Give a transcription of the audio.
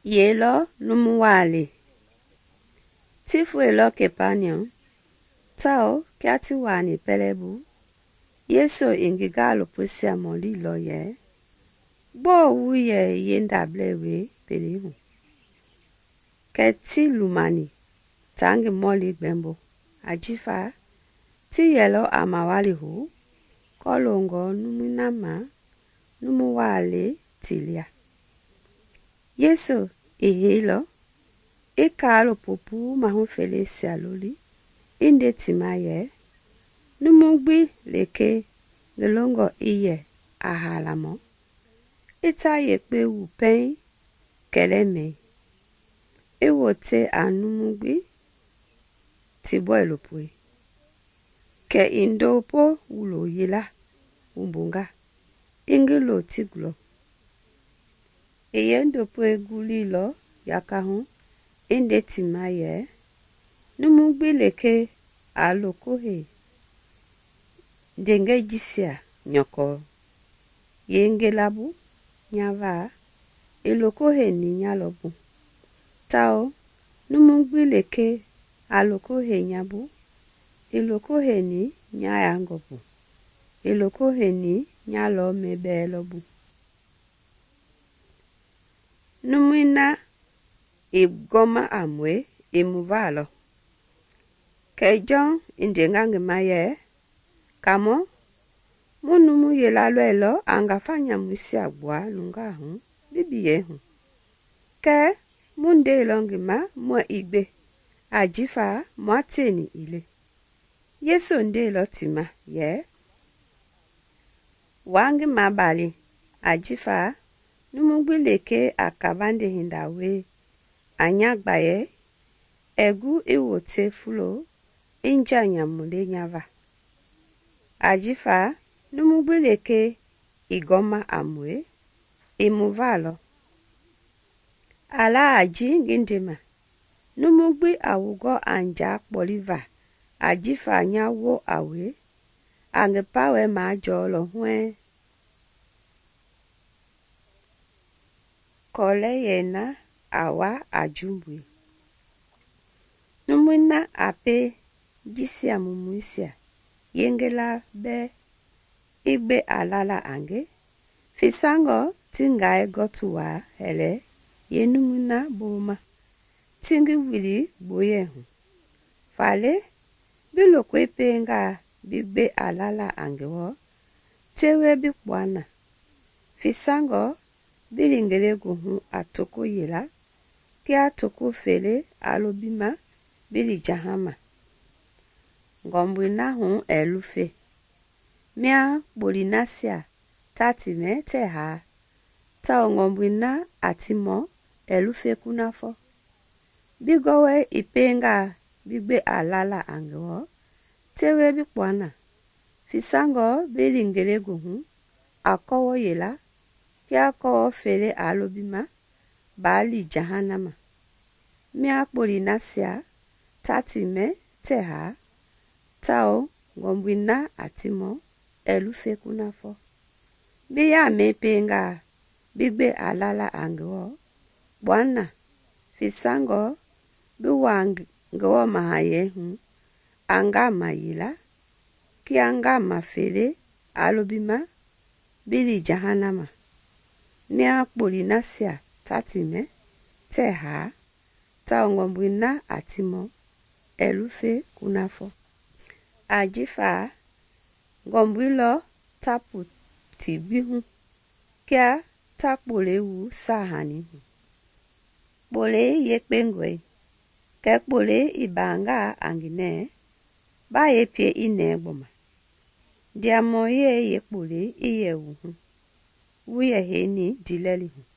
Yelo numuwale. Tifu elo kepanyon. Tao kiati wani pelebu. Yeso ingigalo pusia moli lo ye. Bo uye yendablewe pelihu. Keti lumani. Tangi moli bembo. Ajifa. Ti yelo amawali hu. Kolongo numunama. Numuwale tilia. Yesu ihilo. Ikalo popu mahu felesi aloli. Inde timaye. Numugbi leke. Gelongo iye ahalamo. Ita yekpe wupen. Keleme. Ewote anumugbi. Tibo elopwe. Ke indopo ulo yila. Umbunga. Ingelo tiglo. Eyendopo egulilo yakahun. Inde timaye. Numugbi leke alokohe. Denge jisia nyoko. Yenge labu. Nyava. Elokohe ni nyalobu. Tao. Numugbi leke alokohe nyabu. Elokohe ni nyayangobu. Elokohe ni nyalo mebe lobu. Numina igoma amwe imuvalo. Kejon indengange maye. Kamo. Munumu yelalwelo angafanya mwisi agwa nungahu. Bibi yehu. Ke munde ilongima mwa igbe. Ajifa mwa teni ile. Yesu nde lotima ye. Wangi mabali. Ajifa. Numugbi leke akabande hindawe. Anyagbaye. Egu iwote fulo. Inja nyamule nyava. Ajifa. Numugbi leke igoma amwe. Imuvalo. Ala aji ngindima. Numugbi awugo anja poliva. Ajifa nyawo awe. Angepawe majolo hwe. Kole yena awa ajumbwe. Numina ape jisia mumuisia. Yengela be. Igbe alala ange. Fisango tingae gotuwa hele. Yenumina boma. Tingi wili boyehu. Fale. Bilo kwepe nga bigbe alala angewo. Tewe bikwana. Fisango. Bilingele guhu atoko yela. Ki atoko fele alobima. Bili jahama. Ngombwina hun elufe. Mia bolinasia. Tatime te ha. Ta ngombwina atimo elufe kunafo. Bigowe ipenga bigbe alala angewo. Tewe bikwana. Fisango bilingele guhu. Akowo yela. Kia ko fele alobima. Bali jahanama. Mia bolinasia. Tatime te ha. Tao ngombwina atimo elufe kunafo. Biya mepenga bigbe alala angewo. Bwana. Fisango biwangewo mahayehu. Anga mayila. Ki anga mafele alobima. Bili jahanama. Mia bolinasia tatime te ha. Ta ngombwina atimo elufe kunafo. Ajifa ngombwilo tapu tibihu. Kia takbole wu sahanihu. Bole yekpengwe. Kekbole ibanga angine. Ba yepye ine gboma. Diamoye yekbole iye wuhu. Wuye heni dilelihu.